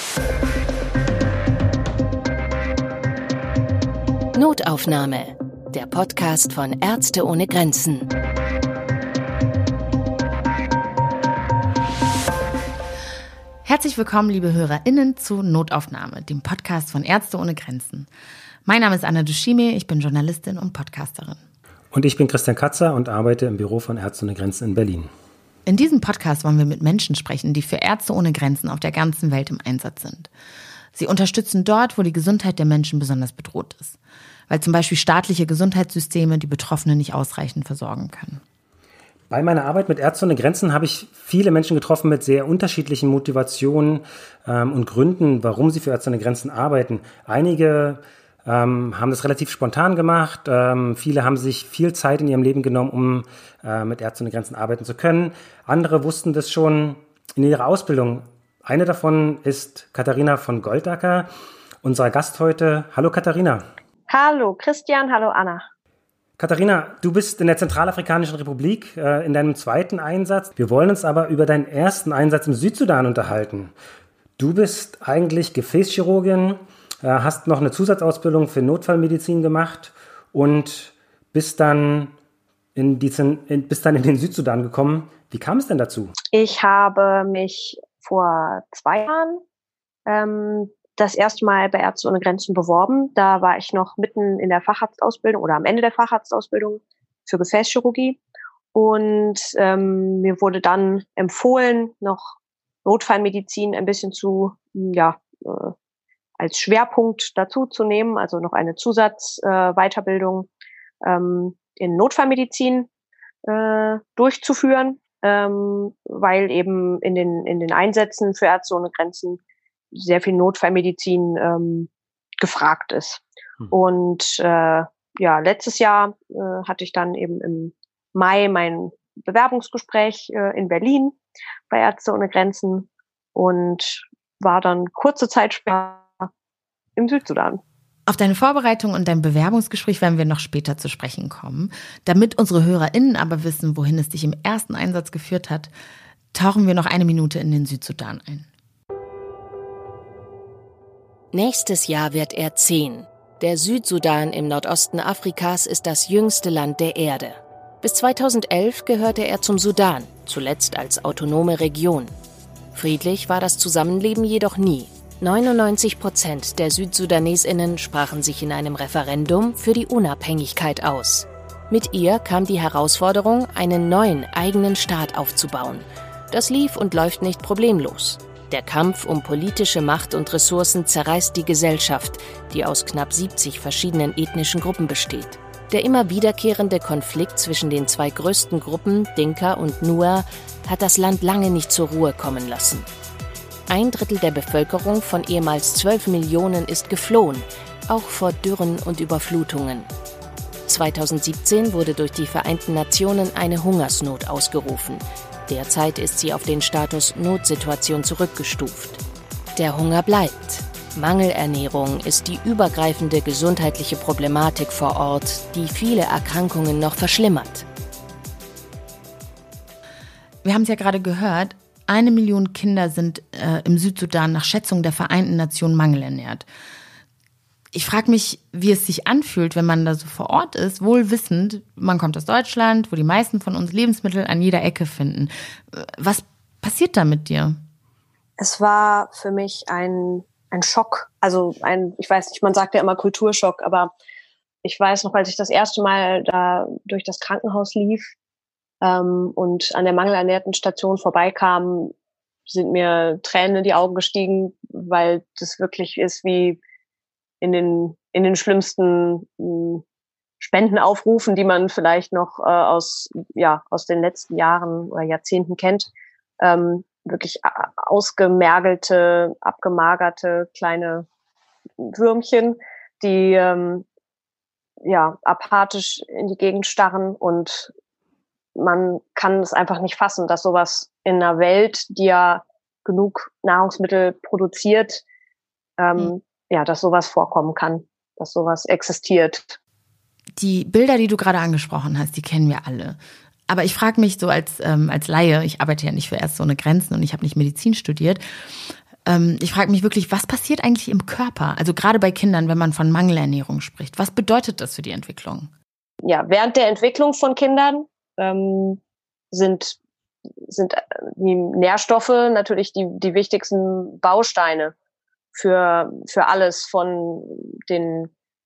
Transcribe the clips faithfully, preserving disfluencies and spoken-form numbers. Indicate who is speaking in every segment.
Speaker 1: Notaufnahme, der Podcast von Ärzte ohne Grenzen.
Speaker 2: Herzlich willkommen, liebe HörerInnen, zu Notaufnahme, dem Podcast von Ärzte ohne Grenzen. Mein Name ist Anna Dushime, ich bin Journalistin und Podcasterin.
Speaker 3: Und ich bin Christian Katzer und arbeite im Büro von Ärzte ohne Grenzen in Berlin.
Speaker 2: In diesem Podcast wollen wir mit Menschen sprechen, die für Ärzte ohne Grenzen auf der ganzen Welt im Einsatz sind. Sie unterstützen dort, wo die Gesundheit der Menschen besonders bedroht ist, weil zum Beispiel staatliche Gesundheitssysteme die Betroffenen nicht ausreichend versorgen können.
Speaker 3: Bei meiner Arbeit mit Ärzte ohne Grenzen habe ich viele Menschen getroffen mit sehr unterschiedlichen Motivationen ähm, und Gründen, warum sie für Ärzte ohne Grenzen arbeiten. Einige ähm, haben das relativ spontan gemacht. Ähm, viele haben sich viel Zeit in ihrem Leben genommen, um äh, mit Ärzte ohne Grenzen arbeiten zu können. Andere wussten das schon in ihrer Ausbildung. Eine davon ist Katharina von Goldacker, unser Gast heute. Hallo Katharina.
Speaker 4: Hallo Christian, hallo Anna.
Speaker 3: Katharina, du bist in der Zentralafrikanischen Republik äh, in deinem zweiten Einsatz. Wir wollen uns aber über deinen ersten Einsatz im Südsudan unterhalten. Du bist eigentlich Gefäßchirurgin, äh, hast noch eine Zusatzausbildung für Notfallmedizin gemacht und bist dann in, die, in, bist dann in den Südsudan gekommen. Wie kam es denn dazu?
Speaker 4: Ich habe mich vor zwei Jahren ähm, das erste Mal bei Ärzte ohne Grenzen beworben. Da war ich noch mitten in der Facharztausbildung oder am Ende der Facharztausbildung für Gefäßchirurgie. Und ähm, mir wurde dann empfohlen, noch Notfallmedizin ein bisschen zu, ja, äh, als Schwerpunkt dazu zu nehmen, also noch eine Zusatzweiterbildung äh, ähm, in Notfallmedizin äh, durchzuführen, ähm, weil eben in den, in den Einsätzen für Ärzte ohne Grenzen sehr viel Notfallmedizin ähm, gefragt ist. Hm. Und äh, ja, letztes Jahr äh, hatte ich dann eben im Mai mein Bewerbungsgespräch äh, in Berlin bei Ärzte ohne Grenzen und war dann kurze Zeit später im Südsudan.
Speaker 2: Auf deine Vorbereitung und dein Bewerbungsgespräch werden wir noch später zu sprechen kommen. Damit unsere HörerInnen aber wissen, wohin es dich im ersten Einsatz geführt hat, tauchen wir noch eine Minute in den Südsudan ein.
Speaker 1: Nächstes Jahr wird er zehn. Der Südsudan im Nordosten Afrikas ist das jüngste Land der Erde. Bis zweitausendelf gehörte er zum Sudan, zuletzt als autonome Region. Friedlich war das Zusammenleben jedoch nie. neunundneunzig Prozent der SüdsudanesInnen sprachen sich in einem Referendum für die Unabhängigkeit aus. Mit ihr kam die Herausforderung, einen neuen eigenen Staat aufzubauen. Das lief und läuft nicht problemlos. Der Kampf um politische Macht und Ressourcen zerreißt die Gesellschaft, die aus knapp siebzig verschiedenen ethnischen Gruppen besteht. Der immer wiederkehrende Konflikt zwischen den zwei größten Gruppen, Dinka und Nuer, hat das Land lange nicht zur Ruhe kommen lassen. Ein Drittel der Bevölkerung von ehemals zwölf Millionen ist geflohen, auch vor Dürren und Überflutungen. zweitausendsiebzehn wurde durch die Vereinten Nationen eine Hungersnot ausgerufen. Derzeit ist sie auf den Status Notsituation zurückgestuft. Der Hunger bleibt. Mangelernährung ist die übergreifende gesundheitliche Problematik vor Ort, die viele Erkrankungen noch verschlimmert.
Speaker 2: Wir haben es ja gerade gehört, eine Million Kinder sind äh, im Südsudan nach Schätzung der Vereinten Nationen mangelernährt. Ich frage mich, wie es sich anfühlt, wenn man da so vor Ort ist, wohl wissend, man kommt aus Deutschland, wo die meisten von uns Lebensmittel an jeder Ecke finden. Was passiert da mit dir?
Speaker 4: Es war für mich ein, ein Schock. Also ein, ich weiß nicht, man sagt ja immer Kulturschock, aber ich weiß noch, als ich das erste Mal da durch das Krankenhaus lief ähm, und an der mangelernährten Station vorbeikam, sind mir Tränen in die Augen gestiegen, weil das wirklich ist wie in den in den schlimmsten mh, Spendenaufrufen, die man vielleicht noch äh, aus ja aus den letzten Jahren oder Jahrzehnten kennt, ähm, wirklich ausgemergelte, abgemagerte kleine Würmchen, die ähm, ja apathisch in die Gegend starren, und man kann es einfach nicht fassen, dass sowas in einer Welt, die ja genug Nahrungsmittel produziert, ähm, mhm. ja, dass sowas vorkommen kann, dass sowas existiert.
Speaker 2: Die Bilder, die du gerade angesprochen hast, die kennen wir alle. Aber ich frage mich so als ähm, als Laie, ich arbeite ja nicht für Ärzte ohne Grenzen und ich habe nicht Medizin studiert, Ähm, ich frage mich wirklich, was passiert eigentlich im Körper? Also gerade bei Kindern, wenn man von Mangelernährung spricht. Was bedeutet das für die Entwicklung?
Speaker 4: Ja, während der Entwicklung von Kindern ähm, sind, sind die Nährstoffe natürlich die, die wichtigsten Bausteine für, für alles, von den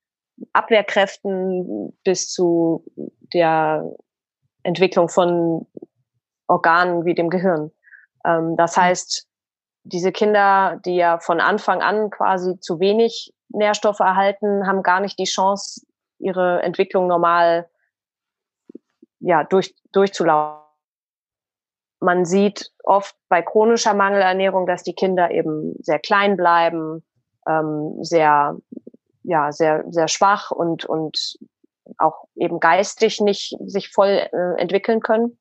Speaker 4: Abwehrkräften bis zu der Entwicklung von Organen wie dem Gehirn. Ähm, das heißt, diese Kinder, die ja von Anfang an quasi zu wenig Nährstoffe erhalten, haben gar nicht die Chance, ihre Entwicklung normal ja, durch, durchzulaufen. Man sieht oft bei chronischer Mangelernährung, dass die Kinder eben sehr klein bleiben, ähm, sehr, ja, sehr, sehr schwach und, und auch eben geistig nicht sich voll äh, entwickeln können.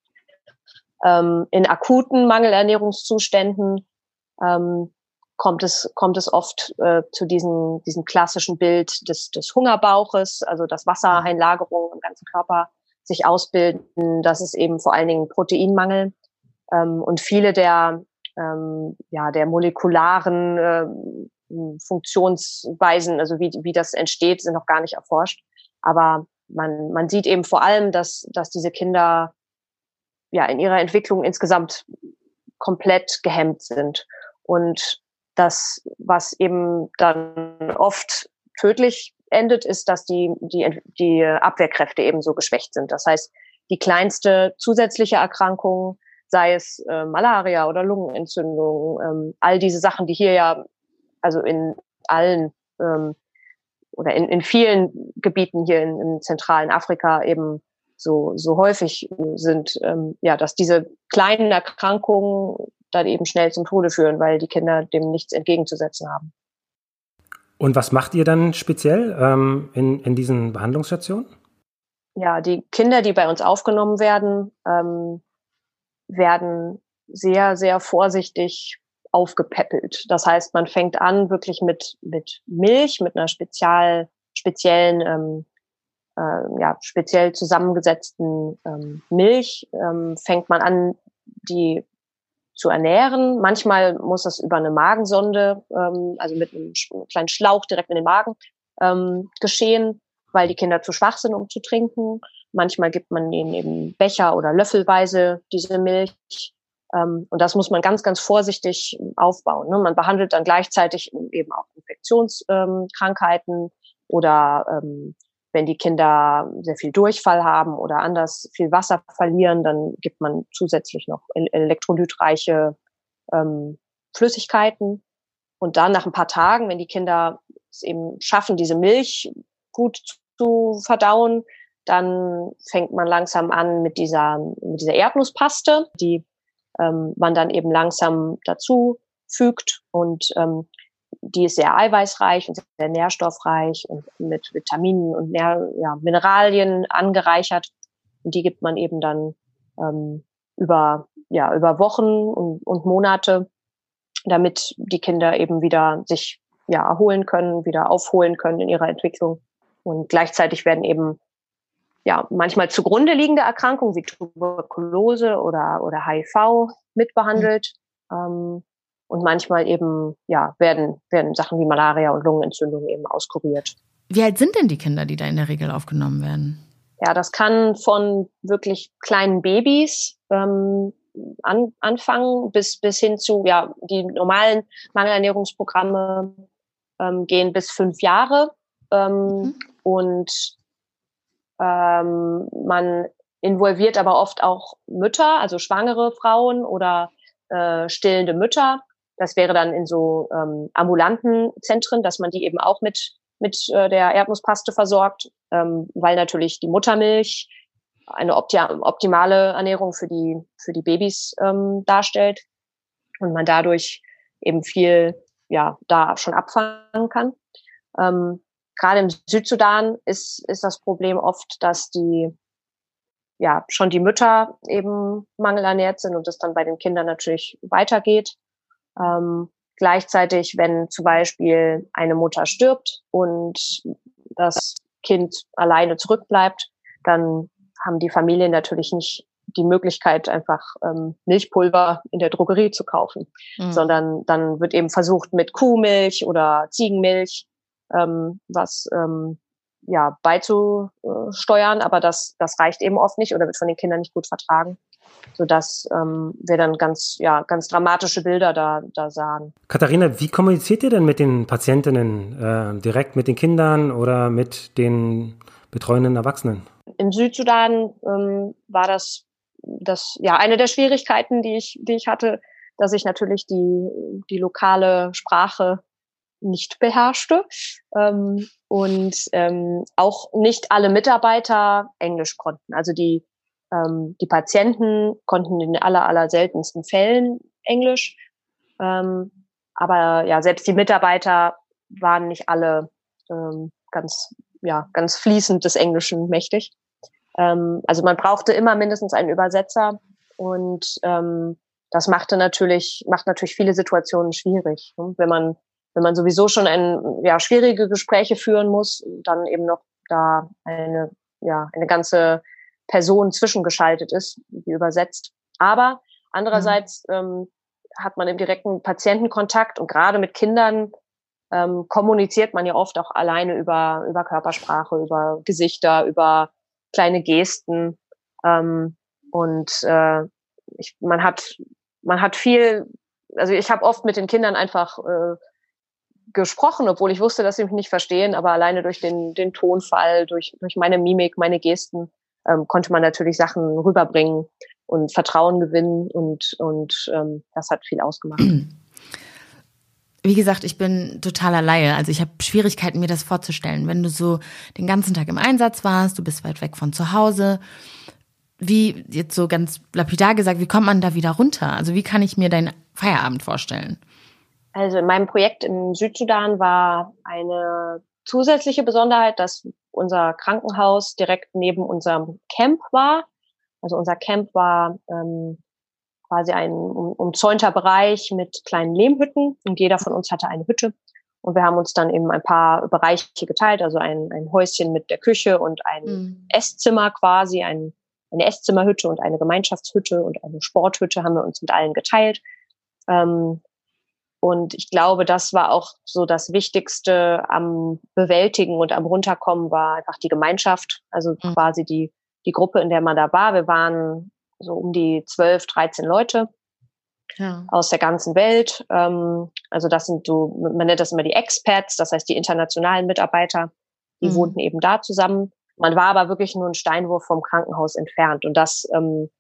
Speaker 4: Ähm, in akuten Mangelernährungszuständen ähm, kommt es, kommt es oft äh, zu diesem, diesem klassischen Bild des, des Hungerbauches, also dass Wassereinlagerungen im ganzen Körper sich ausbilden. Das ist eben vor allen Dingen Proteinmangel. Ähm, und viele der, ähm, ja, der molekularen äh, Funktionsweisen, also wie, wie das entsteht, sind noch gar nicht erforscht. Aber man, man sieht eben vor allem, dass, dass diese Kinder ja in ihrer Entwicklung insgesamt komplett gehemmt sind. Und das, was eben dann oft tödlich endet, ist, dass die, die, die Abwehrkräfte eben so geschwächt sind. Das heißt, die kleinste zusätzliche Erkrankung, sei es äh, Malaria oder Lungenentzündung, ähm, all diese Sachen, die hier ja, also in allen ähm, oder in, in vielen Gebieten hier in, in zentralen Afrika eben so, so häufig sind, ähm, ja, dass diese kleinen Erkrankungen dann eben schnell zum Tode führen, weil die Kinder dem nichts entgegenzusetzen haben.
Speaker 3: Und was macht ihr dann speziell ähm, in, in diesen Behandlungsstationen?
Speaker 4: Ja, die Kinder, die bei uns aufgenommen werden, ähm, werden sehr, sehr vorsichtig aufgepäppelt. Das heißt, man fängt an wirklich mit, mit Milch, mit einer spezial, speziellen, ähm, äh, ja, speziell zusammengesetzten ähm, Milch, ähm, fängt man an, die zu ernähren. Manchmal muss das über eine Magensonde, ähm, also mit einem kleinen Schlauch direkt in den Magen ähm, geschehen, weil die Kinder zu schwach sind, um zu trinken. Manchmal gibt man ihnen eben Becher oder löffelweise diese Milch. Ähm, und das muss man ganz, ganz vorsichtig aufbauen. Ne? Man behandelt dann gleichzeitig eben auch Infektionskrankheiten ähm, oder ähm, wenn die Kinder sehr viel Durchfall haben oder anders viel Wasser verlieren, dann gibt man zusätzlich noch elektrolytreiche ähm, Flüssigkeiten. Und dann nach ein paar Tagen, wenn die Kinder es eben schaffen, diese Milch gut zu verdauen, dann fängt man langsam an mit dieser, mit dieser Erdnusspaste, die ähm, man dann eben langsam dazu fügt und ähm, die ist sehr eiweißreich und sehr nährstoffreich und mit Vitaminen und Nähr- ja, Mineralien angereichert. Und die gibt man eben dann ähm, über, ja, über Wochen und, und Monate, damit die Kinder eben wieder sich ja, erholen können, wieder aufholen können in ihrer Entwicklung. Und gleichzeitig werden eben ja, manchmal zugrunde liegende Erkrankungen wie Tuberkulose oder, oder H I V mitbehandelt. Mhm. Ähm, Und manchmal eben, ja, werden, werden Sachen wie Malaria und Lungenentzündung eben auskuriert.
Speaker 2: Wie alt sind denn die Kinder, die da in der Regel aufgenommen werden?
Speaker 4: Ja, das kann von wirklich kleinen Babys ähm, an, anfangen bis, bis hin zu, ja, die normalen Mangelernährungsprogramme ähm, gehen bis fünf Jahre. Ähm, mhm. Und ähm, man involviert aber oft auch Mütter, also schwangere Frauen oder äh, stillende Mütter. Das wäre dann in so ähm, ambulanten Zentren, dass man die eben auch mit mit äh, der Erdnusspaste versorgt, ähm, weil natürlich die Muttermilch eine opti- optimale Ernährung für die für die Babys ähm, darstellt und man dadurch eben viel ja da schon abfangen kann. Ähm, Gerade im Südsudan ist ist das Problem oft, dass die ja schon die Mütter eben mangelernährt sind und das dann bei den Kindern natürlich weitergeht. Ähm, gleichzeitig, wenn zum Beispiel eine Mutter stirbt und das Kind alleine zurückbleibt, dann haben die Familien natürlich nicht die Möglichkeit, einfach ähm, Milchpulver in der Drogerie zu kaufen, mhm. sondern dann wird eben versucht mit Kuhmilch oder Ziegenmilch ähm, was ähm, ja beizusteuern, aber das das reicht eben oft nicht oder wird von den Kindern nicht gut vertragen, sodass ähm, wir dann ganz ja ganz dramatische Bilder da da sahen.
Speaker 3: Katharina, wie kommuniziert ihr denn mit den Patientinnen? Äh, direkt mit den Kindern oder mit den betreuenden Erwachsenen?
Speaker 4: Im Südsudan ähm, war das das ja eine der Schwierigkeiten, die ich die ich hatte, dass ich natürlich die die lokale Sprache nicht beherrschte ähm, und ähm, auch nicht alle Mitarbeiter Englisch konnten. Also die ähm, die Patienten konnten in den aller aller seltensten Fällen Englisch, ähm, aber ja selbst die Mitarbeiter waren nicht alle ähm, ganz ja ganz fließend des Englischen mächtig. Ähm, also man brauchte immer mindestens einen Übersetzer und ähm, das machte natürlich macht natürlich viele Situationen schwierig, ne? Wenn man wenn man sowieso schon ein ja schwierige Gespräche führen muss, dann eben noch da eine ja eine ganze Person zwischengeschaltet ist, die übersetzt. Aber andererseits mhm. ähm, hat man im direkten Patientenkontakt und gerade mit Kindern ähm, kommuniziert man ja oft auch alleine über über Körpersprache, über Gesichter, über kleine Gesten ähm, und äh, ich, man hat man hat viel, also ich habe oft mit den Kindern einfach äh, gesprochen, obwohl ich wusste, dass sie mich nicht verstehen, aber alleine durch den den Tonfall, durch durch meine Mimik, meine Gesten ähm, konnte man natürlich Sachen rüberbringen und Vertrauen gewinnen und und ähm, das hat viel ausgemacht.
Speaker 2: Wie gesagt, ich bin totaler Laie. Also ich habe Schwierigkeiten, mir das vorzustellen. Wenn du so den ganzen Tag im Einsatz warst, du bist weit weg von zu Hause. Wie, jetzt so ganz lapidar gesagt, wie kommt man da wieder runter? Also wie kann ich mir deinen Feierabend vorstellen?
Speaker 4: Also in meinem Projekt im Südsudan war eine zusätzliche Besonderheit, dass unser Krankenhaus direkt neben unserem Camp war. Also unser Camp war ähm, quasi ein um, umzäunter Bereich mit kleinen Lehmhütten und jeder von uns hatte eine Hütte. Und wir haben uns dann eben ein paar Bereiche geteilt, also ein, ein Häuschen mit der Küche und ein mhm. Esszimmer quasi, ein, eine Esszimmerhütte und eine Gemeinschaftshütte und eine Sporthütte haben wir uns mit allen geteilt. Ähm, und ich glaube, das war auch so das Wichtigste am Bewältigen und am Runterkommen war einfach die Gemeinschaft, also mhm. quasi die, die Gruppe, in der man da war. Wir waren so um die zwölf, dreizehn Leute ja. aus der ganzen Welt. Ähm, also das sind so, man nennt das immer die Expats, das heißt die internationalen Mitarbeiter, die mhm. wohnten eben da zusammen. Man war aber wirklich nur einen Steinwurf vom Krankenhaus entfernt und das, ähm,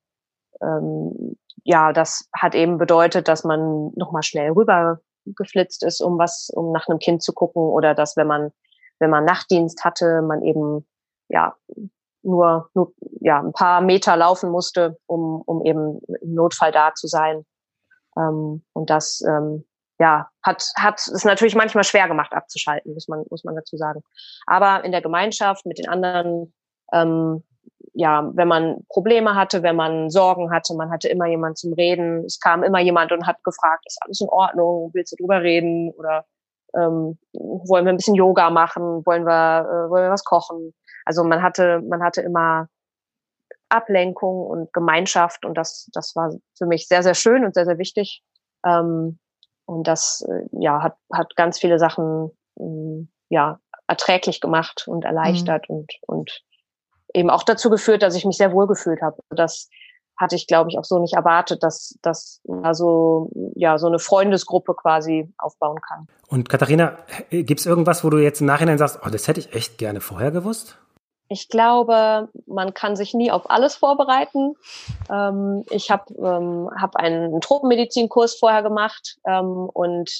Speaker 4: ähm, ja, das hat eben bedeutet, dass man nochmal schnell rüber geflitzt ist, um was, um nach einem Kind zu gucken oder dass, wenn man, wenn man Nachtdienst hatte, man eben, ja, nur, nur ja, ein paar Meter laufen musste, um, um eben im Notfall da zu sein. Ähm, und das ähm, ja, hat, hat es natürlich manchmal schwer gemacht abzuschalten, muss man, muss man dazu sagen. Aber in der Gemeinschaft mit den anderen, ähm, ja, wenn man Probleme hatte, wenn man Sorgen hatte, man hatte immer jemand zum Reden. Es kam immer jemand und hat gefragt, ist alles in Ordnung? Willst du drüber reden? Oder ähm, wollen wir ein bisschen Yoga machen? Wollen wir, äh, wollen wir was kochen? Also man hatte, man hatte immer Ablenkung und Gemeinschaft und das, das war für mich sehr, sehr schön und sehr, sehr wichtig. Ähm, und das, äh, ja, hat, hat ganz viele Sachen, ähm, ja, erträglich gemacht und erleichtert mhm. und, und eben auch dazu geführt, dass ich mich sehr wohl gefühlt habe. Das hatte ich, glaube ich, auch so nicht erwartet, dass, dass man so, ja, so eine Freundesgruppe quasi aufbauen kann.
Speaker 3: Und Katharina, gibt's irgendwas, wo du jetzt im Nachhinein sagst, oh, das hätte ich echt gerne vorher gewusst?
Speaker 4: Ich glaube, man kann sich nie auf alles vorbereiten. Ähm, ich habe ähm, hab einen Tropenmedizinkurs vorher gemacht ähm, und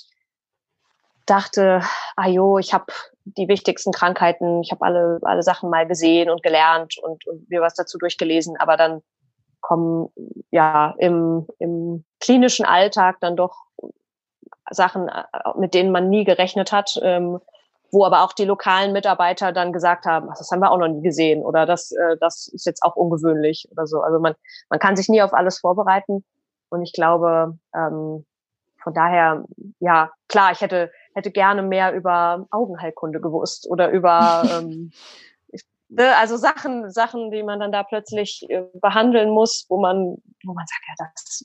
Speaker 4: dachte, ah jo, ich habe die wichtigsten Krankheiten, ich habe alle alle Sachen mal gesehen und gelernt und, und mir was dazu durchgelesen, aber dann kommen ja im, im klinischen Alltag dann doch Sachen, mit denen man nie gerechnet hat, ähm, wo aber auch die lokalen Mitarbeiter dann gesagt haben, ach, das haben wir auch noch nie gesehen oder das, äh, das ist jetzt auch ungewöhnlich oder so. Also man, man kann sich nie auf alles vorbereiten und ich glaube, ähm, von daher, ja, klar, ich hätte, hätte gerne mehr über Augenheilkunde gewusst oder über, ähm, ich, ne, also Sachen, Sachen, die man dann da plötzlich äh, behandeln muss, wo man, wo man sagt, ja, das,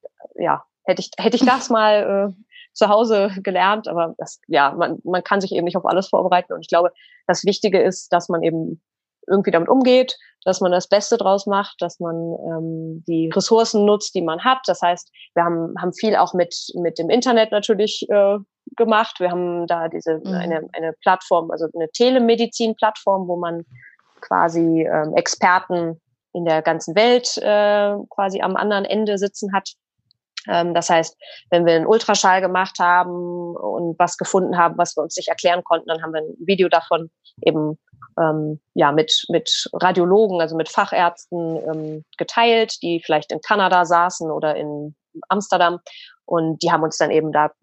Speaker 4: ja, hätte ich, hätte ich das mal äh, zu Hause gelernt, aber das, ja, man, man kann sich eben nicht auf alles vorbereiten. Und ich glaube, das Wichtige ist, dass man eben irgendwie damit umgeht, dass man das Beste draus macht, dass man ähm, die Ressourcen nutzt, die man hat. Das heißt, wir haben, haben viel auch mit, mit dem Internet natürlich äh, gemacht. Wir haben da diese mhm. eine, eine Plattform, also eine Telemedizin-Plattform, wo man quasi ähm, Experten in der ganzen Welt äh, quasi am anderen Ende sitzen hat. Ähm, das heißt, wenn wir einen Ultraschall gemacht haben und was gefunden haben, was wir uns nicht erklären konnten, dann haben wir ein Video davon eben ähm, ja mit mit Radiologen, also mit Fachärzten ähm, geteilt, die vielleicht in Kanada saßen oder in Amsterdam, und die haben uns dann eben da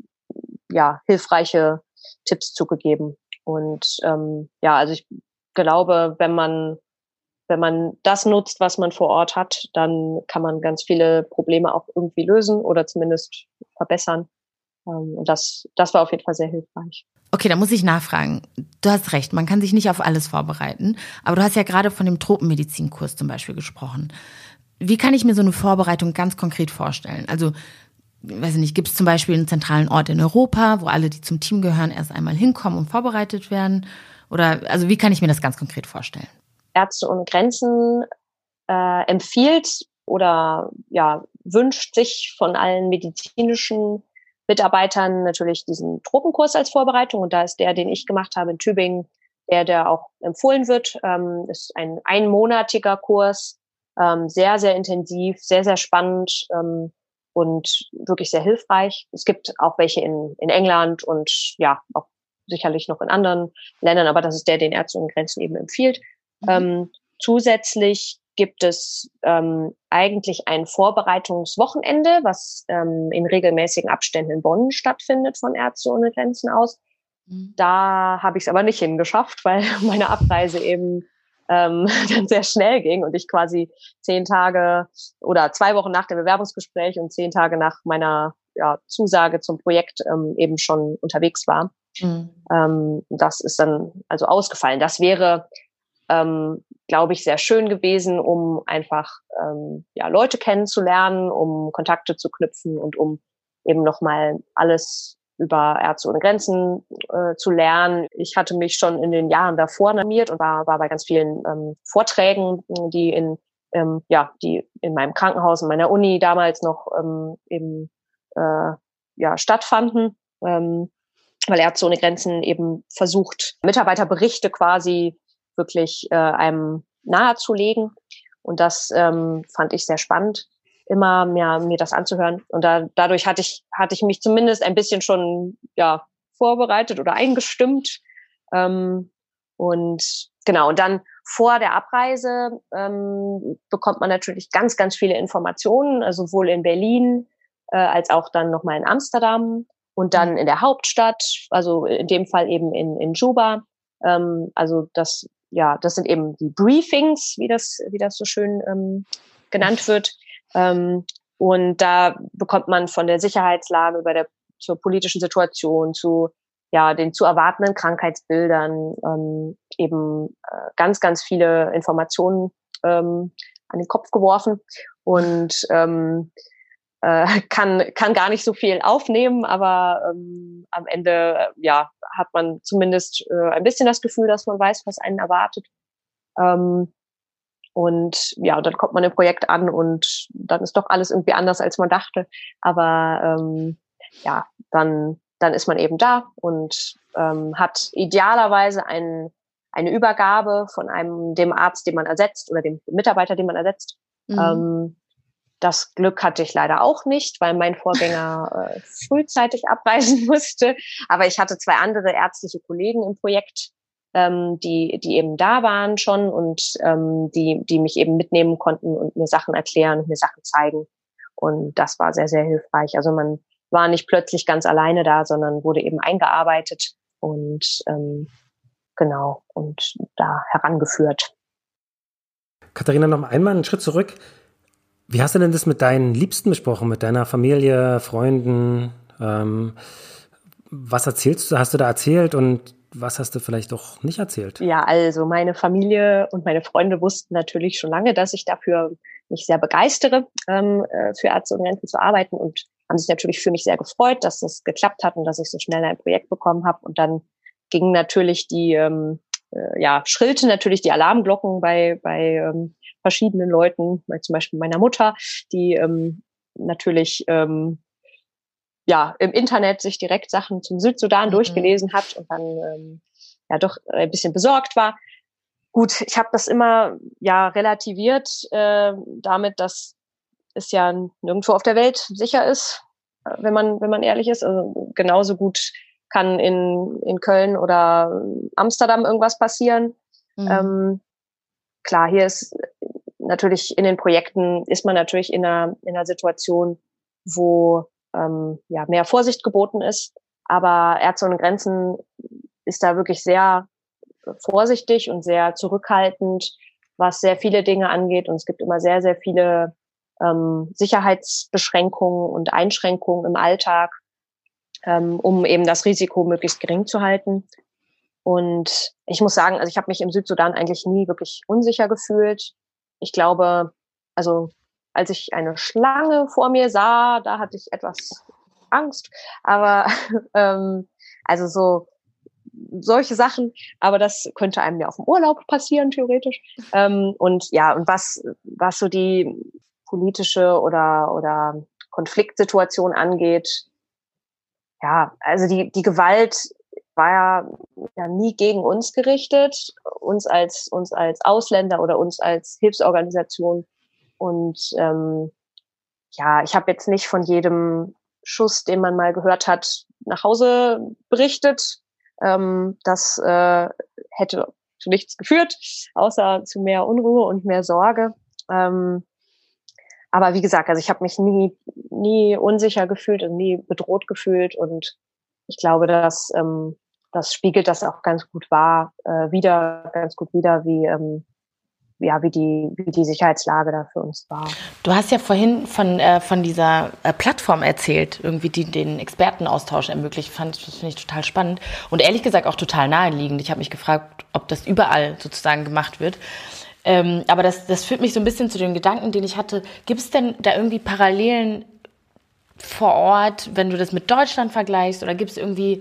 Speaker 4: ja hilfreiche Tipps zugegeben. Und ähm, ja, also ich glaube, wenn man wenn man das nutzt, was man vor Ort hat, dann kann man ganz viele Probleme auch irgendwie lösen oder zumindest verbessern. Und das, das war auf jeden Fall sehr hilfreich.
Speaker 2: Okay, da muss ich nachfragen. Du hast recht, man kann sich nicht auf alles vorbereiten. Aber du hast ja gerade von dem Tropenmedizinkurs zum Beispiel gesprochen. Wie kann ich mir so eine Vorbereitung ganz konkret vorstellen? Also, weiß ich nicht, gibt es zum Beispiel einen zentralen Ort in Europa, wo alle, die zum Team gehören, erst einmal hinkommen und vorbereitet werden? Oder, also wie kann ich mir das ganz konkret vorstellen?
Speaker 4: Ärzte ohne Grenzen äh, empfiehlt oder ja wünscht sich von allen medizinischen Mitarbeitern natürlich diesen Tropenkurs als Vorbereitung. Und da ist der, den ich gemacht habe in Tübingen, der, der auch empfohlen wird. Ähm, ist ein einmonatiger Kurs, ähm, sehr, sehr intensiv, sehr, sehr spannend ähm, und wirklich sehr hilfreich. Es gibt auch welche in, in England und ja, auch sicherlich noch in anderen Ländern, aber das ist der, den Ärzte ohne Grenzen eben empfiehlt. Mhm. Ähm, zusätzlich gibt es ähm, eigentlich ein Vorbereitungswochenende, was ähm, in regelmäßigen Abständen in Bonn stattfindet von Ärzte ohne Grenzen aus. Mhm. Da habe ich es aber nicht hingeschafft, weil meine Abreise eben ähm, dann sehr schnell ging und ich quasi zehn Tage oder zwei Wochen nach dem Bewerbungsgespräch und zehn Tage nach meiner ja, Zusage zum Projekt ähm, eben schon unterwegs war. Mhm. Ähm, das ist dann also ausgefallen. Das wäre Ähm, glaube ich, sehr schön gewesen, um einfach ähm, ja, Leute kennenzulernen, um Kontakte zu knüpfen und um eben nochmal alles über Ärzte ohne Grenzen äh, zu lernen. Ich hatte mich schon in den Jahren davor animiert und war, war bei ganz vielen ähm, Vorträgen, die in ähm, ja, die in meinem Krankenhaus, in meiner Uni damals noch ähm, eben äh, ja, stattfanden, ähm, weil Ärzte ohne Grenzen eben versucht, Mitarbeiterberichte quasi wirklich äh, einem nahezulegen. Und das ähm, fand ich sehr spannend, immer mehr mir das anzuhören. Und da, dadurch hatte ich hatte ich mich zumindest ein bisschen schon ja vorbereitet oder eingestimmt. Ähm, und genau, und dann vor der Abreise ähm, bekommt man natürlich ganz, ganz viele Informationen, also sowohl in Berlin äh, als auch dann nochmal in Amsterdam und dann in der Hauptstadt, also in dem Fall eben in, in Juba. Ähm, also das Ja, das sind eben die Briefings, wie das, wie das so schön ähm, genannt wird. Ähm, und da bekommt man von der Sicherheitslage über der zur politischen Situation, zu ja den zu erwartenden Krankheitsbildern ähm, eben äh, ganz, ganz viele Informationen ähm, an den Kopf geworfen und ähm, äh, kann kann gar nicht so viel aufnehmen, aber ähm, am Ende äh, ja hat man zumindest äh, ein bisschen das Gefühl, dass man weiß, was einen erwartet. Ähm, und ja, dann kommt man im Projekt an und dann ist doch alles irgendwie anders, als man dachte. Aber ähm, ja, dann dann ist man eben da und ähm, hat idealerweise ein, eine Übergabe von einem dem Arzt, den man ersetzt oder dem Mitarbeiter, den man ersetzt. Mhm. Ähm, Das Glück hatte ich leider auch nicht, weil mein Vorgänger äh, frühzeitig abreisen musste. Aber ich hatte zwei andere ärztliche Kollegen im Projekt, ähm, die die eben da waren schon und ähm, die die mich eben mitnehmen konnten und mir Sachen erklären und mir Sachen zeigen. Und das war sehr, sehr hilfreich. Also man war nicht plötzlich ganz alleine da, sondern wurde eben eingearbeitet und ähm, genau und da herangeführt.
Speaker 3: Katharina, noch einmal einen Schritt zurück. Wie hast du denn das mit deinen Liebsten besprochen, mit deiner Familie, Freunden? Ähm, was erzählst du, hast du da erzählt und was hast du vielleicht doch nicht erzählt?
Speaker 4: Ja, also meine Familie und meine Freunde wussten natürlich schon lange, dass ich dafür mich sehr begeistere, ähm, für Ärzte ohne Grenzen zu arbeiten und haben sich natürlich für mich sehr gefreut, dass das geklappt hat und dass ich so schnell ein Projekt bekommen habe. Und dann gingen natürlich die, ähm, äh, ja, schrillte natürlich die Alarmglocken bei bei ähm, verschiedenen Leuten, bei zum Beispiel meiner Mutter, die ähm, natürlich ähm, ja im Internet sich direkt Sachen zum Südsudan mhm. durchgelesen hat und dann ähm, ja doch ein bisschen besorgt war. Gut, ich habe das immer ja relativiert äh, damit, dass es ja nirgendwo auf der Welt sicher ist, wenn man wenn man ehrlich ist. Also genauso gut kann in in Köln oder Amsterdam irgendwas passieren. Mhm. Ähm, klar, hier ist natürlich in den Projekten ist man natürlich in einer in einer Situation, wo ähm, ja mehr Vorsicht geboten ist. Aber Ärzte ohne Grenzen ist da wirklich sehr vorsichtig und sehr zurückhaltend, was sehr viele Dinge angeht. Und es gibt immer sehr, sehr viele ähm, Sicherheitsbeschränkungen und Einschränkungen im Alltag, ähm, um eben das Risiko möglichst gering zu halten. Und ich muss sagen, also ich habe mich im Südsudan eigentlich nie wirklich unsicher gefühlt. Ich glaube, also als ich eine Schlange vor mir sah, da hatte ich etwas Angst. Aber ähm, also so solche Sachen, aber das könnte einem ja auch im Urlaub passieren, theoretisch. Ähm, und ja, und was, was so die politische oder, oder Konfliktsituation angeht, ja, also die, die Gewalt war ja, ja nie gegen uns gerichtet, uns als, uns als Ausländer oder uns als Hilfsorganisation. Und ähm, ja, ich habe jetzt nicht von jedem Schuss, den man mal gehört hat, nach Hause berichtet. Ähm, das äh, hätte zu nichts geführt, außer zu mehr Unruhe und mehr Sorge. Ähm, aber wie gesagt, also ich habe mich nie, nie unsicher gefühlt und nie bedroht gefühlt und ich glaube, dass ähm, das spiegelt das auch ganz gut wahr, äh, wieder ganz gut wieder, wie ähm, ja, wie die, wie die Sicherheitslage da für uns war.
Speaker 2: Du hast ja vorhin von, äh, von dieser äh, Plattform erzählt, irgendwie, die den Expertenaustausch ermöglicht. Fand, das finde ich total spannend und ehrlich gesagt auch total naheliegend. Ich habe mich gefragt, ob das überall sozusagen gemacht wird. Ähm, aber das, das führt mich so ein bisschen zu den Gedanken, den ich hatte. Gibt es denn da irgendwie Parallelen vor Ort, wenn du das mit Deutschland vergleichst? Oder gibt es irgendwie,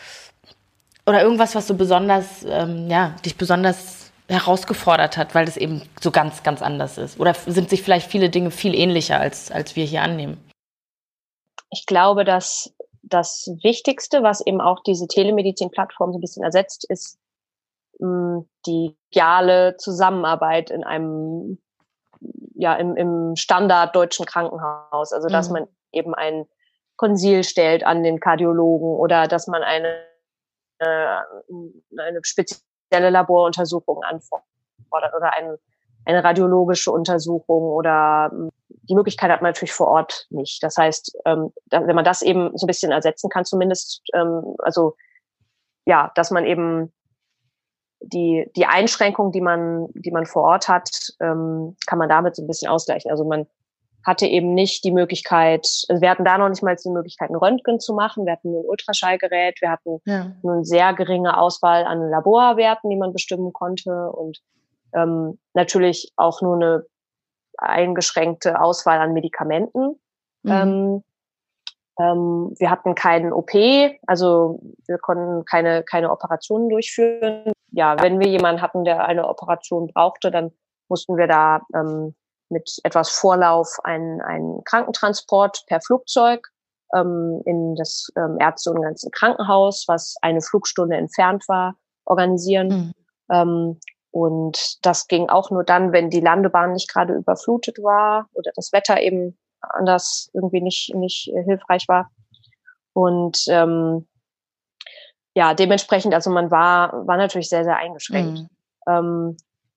Speaker 2: oder irgendwas, was so besonders, ähm, ja, dich besonders herausgefordert hat, weil das eben so ganz, ganz anders ist? Oder sind sich vielleicht viele Dinge viel ähnlicher, als, als wir hier annehmen?
Speaker 4: Ich glaube, dass das Wichtigste, was eben auch diese Telemedizin-Plattform so ein bisschen ersetzt, ist mh, die ideale Zusammenarbeit in einem, ja, im, im Standard deutschen Krankenhaus. Also, dass mhm. man eben ein Konsil stellt an den Kardiologen oder dass man eine, äh, eine spezielle Laboruntersuchung anfordert oder ein, eine radiologische Untersuchung oder die Möglichkeit hat man natürlich vor Ort nicht. Das heißt, ähm, wenn man das eben so ein bisschen ersetzen kann, zumindest, ähm, also ja, dass man eben die die Einschränkung, die man die man vor Ort hat, ähm, kann man damit so ein bisschen ausgleichen. Also man hatte eben nicht die Möglichkeit, also wir hatten da noch nicht mal die Möglichkeit, ein Röntgen zu machen. Wir hatten nur ein Ultraschallgerät. Wir hatten ja. nur eine sehr geringe Auswahl an Laborwerten, die man bestimmen konnte und ähm, natürlich auch nur eine eingeschränkte Auswahl an Medikamenten. Mhm. Ähm, ähm, wir hatten keinen O P, also wir konnten keine keine Operationen durchführen. Ja, wenn wir jemanden hatten, der eine Operation brauchte, dann mussten wir da ähm, mit etwas Vorlauf einen, einen Krankentransport per Flugzeug ähm, in das ähm, Ärzte ohne Grenzen Krankenhaus, was eine Flugstunde entfernt war, organisieren. Mhm. Ähm, und das ging auch nur dann, wenn die Landebahn nicht gerade überflutet war oder das Wetter eben anders irgendwie nicht nicht äh, hilfreich war. Und ähm, ja, dementsprechend, also man war war natürlich sehr, sehr eingeschränkt. Mhm. Ähm,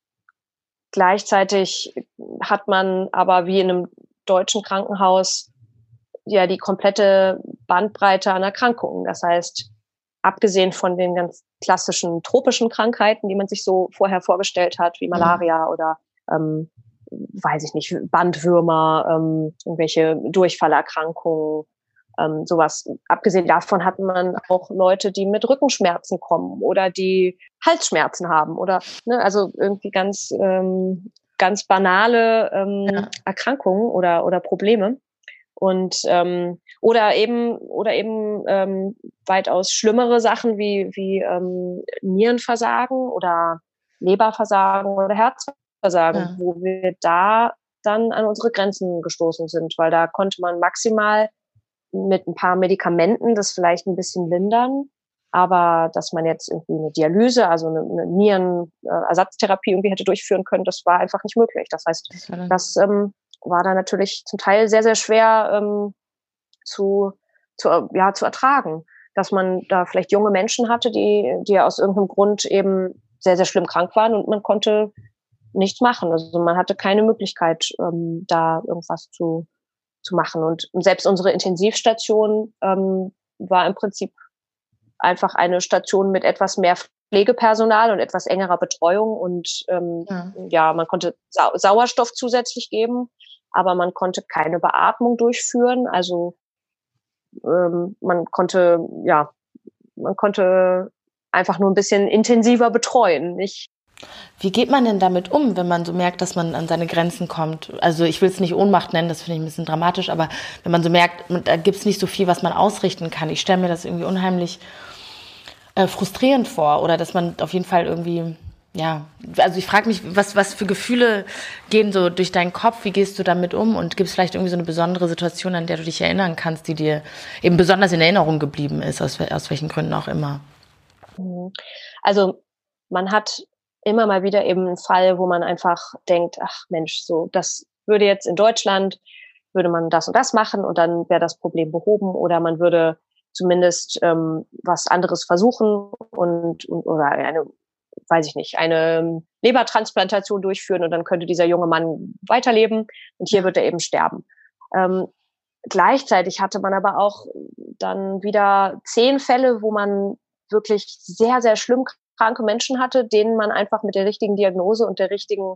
Speaker 4: Gleichzeitig hat man aber wie in einem deutschen Krankenhaus ja die komplette Bandbreite an Erkrankungen. Das heißt, abgesehen von den ganz klassischen tropischen Krankheiten, die man sich so vorher vorgestellt hat, wie Malaria mhm. oder ähm, weiß ich nicht, Bandwürmer, ähm, irgendwelche Durchfallerkrankungen, ähm, sowas. Abgesehen davon hat man auch Leute, die mit Rückenschmerzen kommen oder die Halsschmerzen haben oder ne, also irgendwie ganz ähm, ganz banale ähm, ja. Erkrankungen oder oder Probleme. Und ähm, oder eben oder eben ähm, weitaus schlimmere Sachen wie wie ähm, Nierenversagen oder Leberversagen oder Herzversagen, ja. wo wir da dann an unsere Grenzen gestoßen sind, weil da konnte man maximal mit ein paar Medikamenten das vielleicht ein bisschen lindern, aber dass man jetzt irgendwie eine Dialyse, also eine, eine Nierenersatztherapie irgendwie hätte durchführen können, das war einfach nicht möglich. Das heißt, das, das ähm, war da natürlich zum Teil sehr, sehr schwer ähm, zu, zu, ja, zu ertragen, dass man da vielleicht junge Menschen hatte, die, die aus irgendeinem Grund eben sehr, sehr schlimm krank waren und man konnte nichts machen. Also man hatte keine Möglichkeit, ähm, da irgendwas zu, zu machen. Und selbst unsere Intensivstation ähm, war im Prinzip einfach eine Station mit etwas mehr Pflegepersonal und etwas engerer Betreuung und ähm, ja. ja, man konnte Sau- Sauerstoff zusätzlich geben, aber man konnte keine Beatmung durchführen. Also ähm, man konnte, ja, man konnte einfach nur ein bisschen intensiver betreuen, nicht?
Speaker 2: Wie geht man denn damit um, wenn man so merkt, dass man an seine Grenzen kommt? Also ich will es nicht Ohnmacht nennen, das finde ich ein bisschen dramatisch, aber wenn man so merkt, da gibt es nicht so viel, was man ausrichten kann. Ich stelle mir das irgendwie unheimlich äh, frustrierend vor oder dass man auf jeden Fall irgendwie, ja, also ich frage mich, was, was für Gefühle gehen so durch deinen Kopf, wie gehst du damit um und gibt es vielleicht irgendwie so eine besondere Situation, an der du dich erinnern kannst, die dir eben besonders in Erinnerung geblieben ist, aus, aus welchen Gründen auch immer?
Speaker 4: Also man hat immer mal wieder eben einen Fall, wo man einfach denkt, ach Mensch, so das würde jetzt in Deutschland, würde man das und das machen und dann wäre das Problem behoben oder man würde zumindest ähm, was anderes versuchen und, und oder eine, weiß ich nicht, eine Lebertransplantation durchführen und dann könnte dieser junge Mann weiterleben und hier wird er eben sterben. Ähm, gleichzeitig hatte man aber auch dann wieder zehn Fälle, wo man wirklich sehr, sehr schlimm kranke Menschen hatte, denen man einfach mit der richtigen Diagnose und der richtigen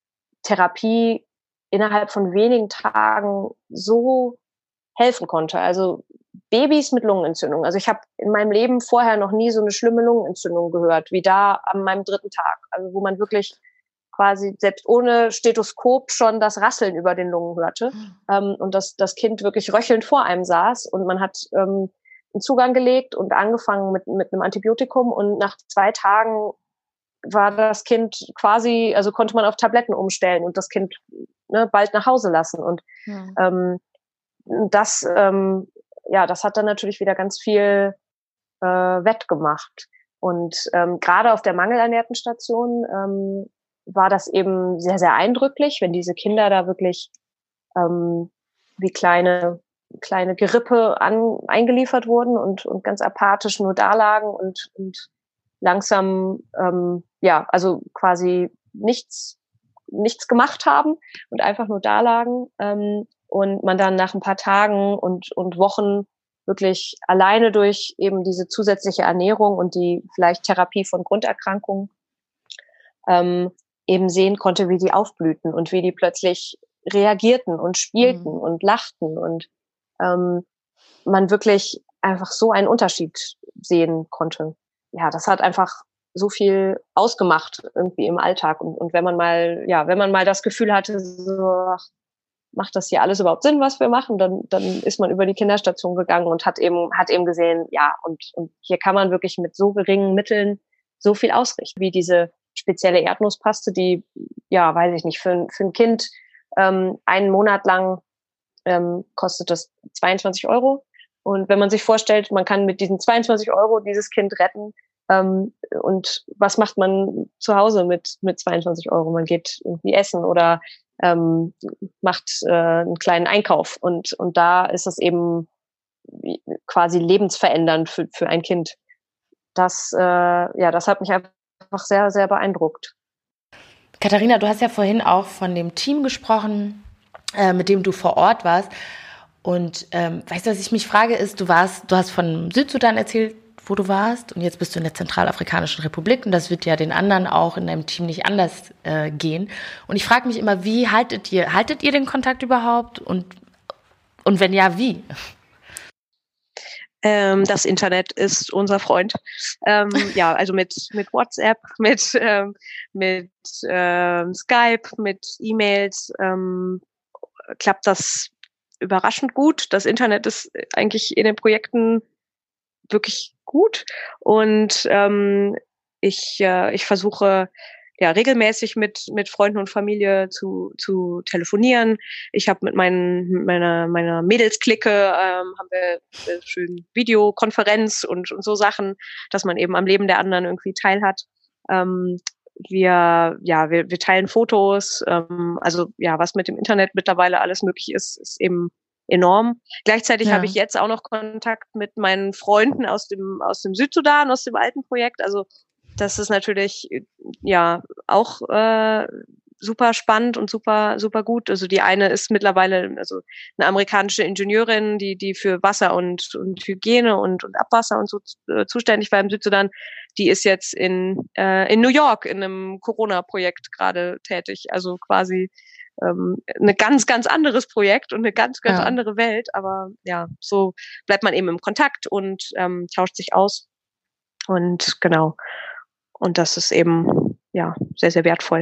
Speaker 4: Therapie innerhalb von wenigen Tagen so helfen konnte. Also Babys mit Lungenentzündung. Also ich habe in meinem Leben vorher noch nie so eine schlimme Lungenentzündung gehört, wie da an meinem dritten Tag. Also wo man wirklich quasi selbst ohne Stethoskop schon das Rasseln über den Lungen hörte ähm, und das, das Kind wirklich röchelnd vor einem saß und man hat ähm, einen Zugang gelegt und angefangen mit, mit einem Antibiotikum und nach zwei Tagen war das Kind quasi, also konnte man auf Tabletten umstellen und das Kind ne, bald nach Hause lassen und ja. ähm, das, ähm, ja, das hat dann natürlich wieder ganz viel äh, wettgemacht und ähm, gerade auf der mangelernährten Station ähm, war das eben sehr, sehr eindrücklich, wenn diese Kinder da wirklich ähm, wie kleine kleine Gerippe an, eingeliefert wurden und, und ganz apathisch nur da lagen und, und langsam, ähm, ja, also quasi nichts, nichts gemacht haben und einfach nur da lagen ähm, und man dann nach ein paar Tagen und, und Wochen wirklich alleine durch eben diese zusätzliche Ernährung und die vielleicht Therapie von Grunderkrankungen ähm, eben sehen konnte, wie die aufblühten und wie die plötzlich reagierten und spielten mhm. und lachten und ähm, man wirklich einfach so einen Unterschied sehen konnte. Ja, das hat einfach so viel ausgemacht irgendwie im Alltag und, und wenn man mal, ja, wenn man mal das Gefühl hatte, so, ach, macht das hier alles überhaupt Sinn, was wir machen, dann, dann ist man über die Kinderstation gegangen und hat eben, hat eben gesehen, ja, und, und hier kann man wirklich mit so geringen Mitteln so viel ausrichten, wie diese spezielle Erdnusspaste, die, ja, weiß ich nicht, für, für ein Kind ähm, einen Monat lang ähm, kostet das zweiundzwanzig Euro. Und wenn man sich vorstellt, man kann mit diesen zweiundzwanzig Euro dieses Kind retten, ähm, und was macht man zu Hause mit, mit zweiundzwanzig Euro? Man geht irgendwie essen oder ähm, macht äh, einen kleinen Einkauf. Und, und da ist es eben quasi lebensverändernd für, für ein Kind. Das, äh, ja, das hat mich einfach sehr, sehr beeindruckt.
Speaker 2: Katharina, du hast ja vorhin auch von dem Team gesprochen, äh, mit dem du vor Ort warst. Und ähm, weißt du, was ich mich frage, ist, du warst, du hast von Südsudan erzählt, wo du warst, und jetzt bist du in der Zentralafrikanischen Republik und das wird ja den anderen auch in deinem Team nicht anders äh, gehen. Und ich frage mich immer, wie haltet ihr, haltet ihr den Kontakt überhaupt? Und, und wenn ja, wie?
Speaker 4: Ähm, das Internet ist unser Freund. Ähm, ja, also mit, mit WhatsApp, mit, ähm, mit ähm, Skype, mit E-Mails ähm, klappt das überraschend gut. Das Internet ist eigentlich in den Projekten wirklich gut und ähm, ich, äh, ich versuche ja regelmäßig mit mit Freunden und Familie zu zu telefonieren. Ich habe mit meinen mit meiner meiner Mädelsklicke ähm, haben wir äh, schön Videokonferenz und und so Sachen, dass man eben am Leben der anderen irgendwie teilhat. Ähm, wir ja wir wir teilen Fotos. Ähm, also ja, was mit dem Internet mittlerweile alles möglich ist, ist eben enorm. Gleichzeitig ja. habe ich jetzt auch noch Kontakt mit meinen Freunden aus dem aus dem Südsudan, aus dem alten Projekt. Also das ist natürlich ja auch äh, super spannend und super super gut. Also die eine ist mittlerweile also eine amerikanische Ingenieurin, die die für Wasser und und Hygiene und und Abwasser und so äh, zuständig war im Südsudan. Die ist jetzt in äh, in New York in einem Corona-Projekt gerade tätig. Also quasi ähm, ein ganz ganz anderes Projekt und eine ganz ganz ja. andere Welt. Aber ja, so bleibt man eben im Kontakt und ähm, tauscht sich aus. Und genau. Und das ist eben ja sehr, sehr wertvoll.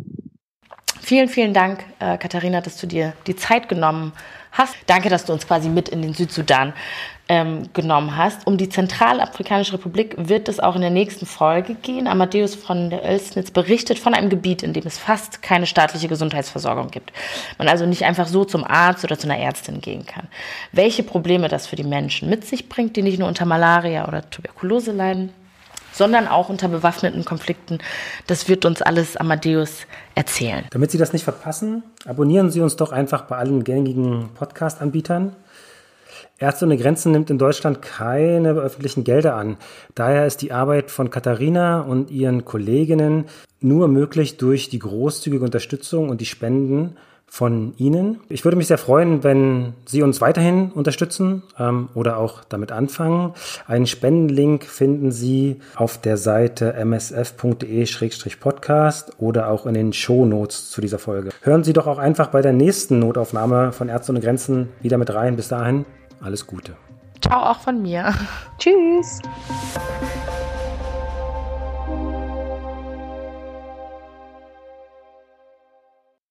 Speaker 2: Vielen, vielen Dank, äh, Katharina, dass du dir die Zeit genommen hast. Danke, dass du uns quasi mit in den Südsudan ähm, genommen hast. Um die Zentralafrikanische Republik wird es auch in der nächsten Folge gehen. Amadeus von der Oelsnitz berichtet von einem Gebiet, in dem es fast keine staatliche Gesundheitsversorgung gibt. Man also nicht einfach so zum Arzt oder zu einer Ärztin gehen kann. Welche Probleme das für die Menschen mit sich bringt, die nicht nur unter Malaria oder Tuberkulose leiden, sondern auch unter bewaffneten Konflikten. Das wird uns alles Amadeus erzählen.
Speaker 3: Damit Sie das nicht verpassen, abonnieren Sie uns doch einfach bei allen gängigen Podcast-Anbietern. Ärzte ohne Grenzen nimmt in Deutschland keine öffentlichen Gelder an. Daher ist die Arbeit von Katharina und ihren Kolleginnen nur möglich durch die großzügige Unterstützung und die Spenden von Ihnen. Ich würde mich sehr freuen, wenn Sie uns weiterhin unterstützen ähm, oder auch damit anfangen. Einen Spendenlink finden Sie auf der Seite m s f punkt d e slash podcast oder auch in den Shownotes zu dieser Folge. Hören Sie doch auch einfach bei der nächsten Notaufnahme von Ärzte ohne Grenzen wieder mit rein. Bis dahin, alles Gute.
Speaker 2: Ciao auch von mir.
Speaker 4: Tschüss.